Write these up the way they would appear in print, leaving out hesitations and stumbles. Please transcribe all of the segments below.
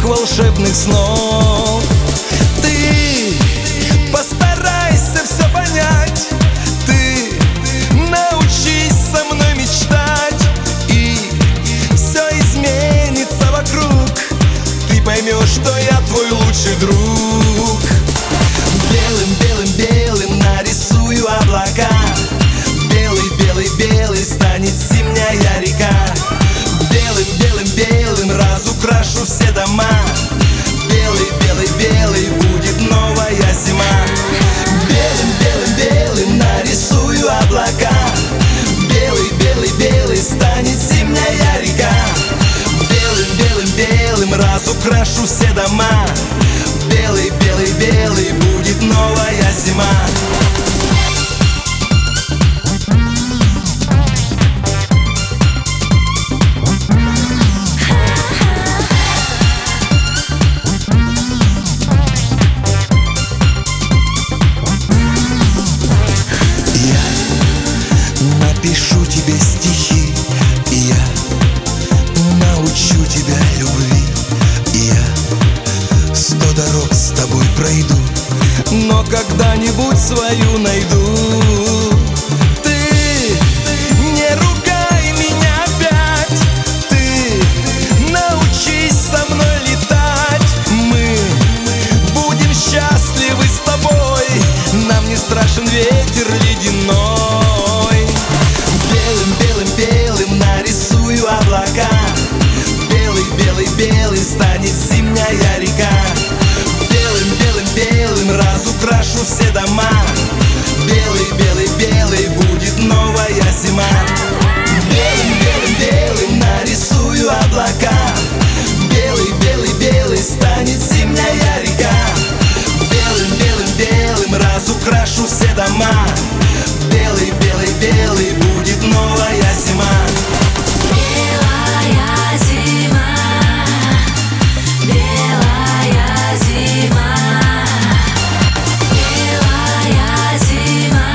волшебных снов. Ты постарайся все понять, ты научись со мной мечтать, и все изменится вокруг. Ты поймешь, что я твой лучший друг. Белым, белым, белым нарисую облака. Белый, белый, белый станет зимняя река. Белым, белым, белым разукрашу все дома. Белый, белый, белый будет новая зима. Белым, белым, белым нарисую облака. Белый, белый, белый станет зимняя река. Белым, белым, белым разукрашу все дома. Белый, белый, белый будет новая зима. Напишу тебе стихи, и я научу тебя любви, и я 100 дорог с тобой пройду, но когда-нибудь свою найду. Ты не ругай меня опять, ты научись со мной летать. Мы будем счастливы с тобой, нам не страшен ветер ледяной. Белым, белым, белым нарисую облака. Белый, белый, белый станет зимняя река. Белым, белым, белым разукрашу все дома. Белый, белый, белый будет новая зима. Белым, белым, белым нарисую облака. Белый, белый, белый станет зимняя река. Белым, белым, белым разукрашу все дома. Белый, белый, белый будет новая зима. Белая зима, белая зима, белая зима,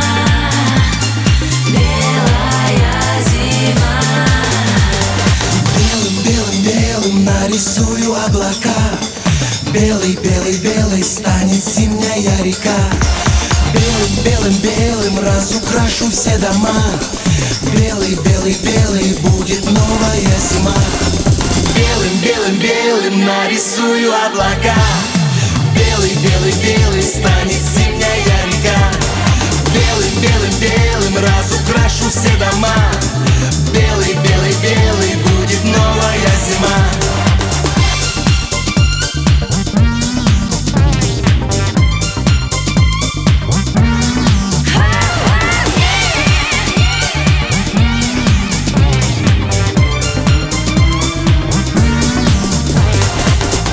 белая зима. Белым, белым, белым нарисую облака. Белый, белый, белый станет зимняя река. Белым, белым, белым разукрашу все дома. Белый, белый, белый будет новая зима. Белым, белым, белым нарисую облака. Белый, белый, белый станет зимняя река.